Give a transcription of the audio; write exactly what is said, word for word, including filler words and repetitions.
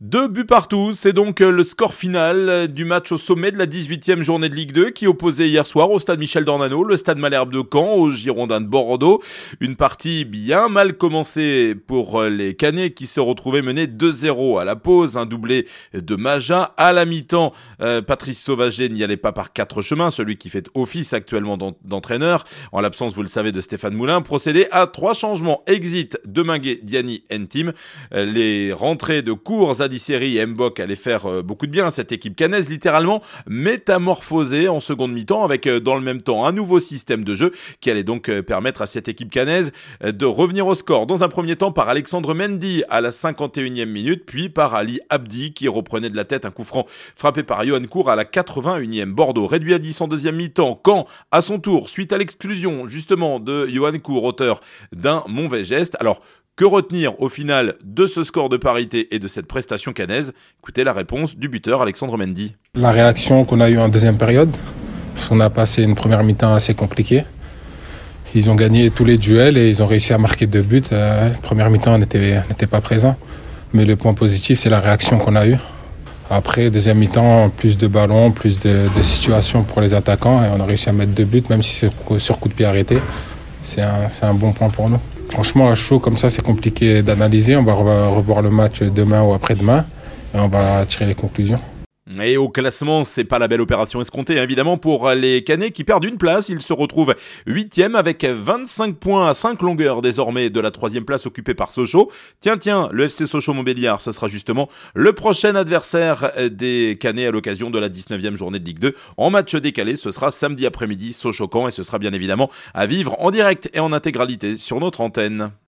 Deux buts partout, c'est donc le score final du match au sommet de la dix-huitième journée de Ligue deux qui opposait hier soir au stade Michel Dornano, le stade Malherbe de Caen, aux Girondins de Bordeaux. Une partie bien mal commencée pour les Canets qui se retrouvaient menés deux zéro à la pause, un doublé de Maja. À la mi-temps, euh, Patrice Sauvager n'y allait pas par quatre chemins, celui qui fait office actuellement d'entraîneur, en l'absence, vous le savez, de Stéphane Moulin, procédait à trois changements. Exit Deminguet, Diani, Ntim. Les rentrées de cours à Adisseri et Mbok allaient faire euh, beaucoup de bien à cette équipe cannaise, littéralement métamorphosée en seconde mi-temps, avec euh, dans le même temps un nouveau système de jeu qui allait donc euh, permettre à cette équipe cannaise euh, de revenir au score. Dans un premier temps par Alexandre Mendy à la cinquante et unième minute, puis par Ali Abdi qui reprenait de la tête un coup franc frappé par Yohan Cour à la quatre-vingt-unième. Bordeaux réduit à dix en deuxième mi-temps, Caen à son tour, suite à l'exclusion justement de Yohan Cour, auteur d'un mauvais geste. Alors, que retenir au final de ce score de parité et de cette prestation cannaise? Écoutez la réponse du buteur Alexandre Mendy. La réaction qu'on a eue en deuxième période, parce qu'on a passé une première mi-temps assez compliquée. Ils ont gagné tous les duels et ils ont réussi à marquer deux buts. Euh, première mi-temps, on n'était pas présent. Mais le point positif, c'est la réaction qu'on a eue. Après, deuxième mi-temps, plus de ballons, plus de, de situations pour les attaquants. Et on a réussi à mettre deux buts, même si c'est sur coup de pied arrêté. C'est un, c'est un bon point pour nous. Franchement, à chaud comme ça, c'est compliqué d'analyser. On va revoir le match demain ou après-demain et on va tirer les conclusions. Et au classement, c'est pas la belle opération escomptée, évidemment, pour les Canets qui perdent une place. Ils se retrouvent huitième avec vingt-cinq points à cinq longueurs désormais de la troisième place occupée par Sochaux. Tiens, tiens, le F C Sochaux-Montbéliard, ce sera justement le prochain adversaire des Canets à l'occasion de la dix-neuvième journée de Ligue deux. En match décalé, ce sera samedi après-midi, Sochaux-Caen, et ce sera bien évidemment à vivre en direct et en intégralité sur notre antenne.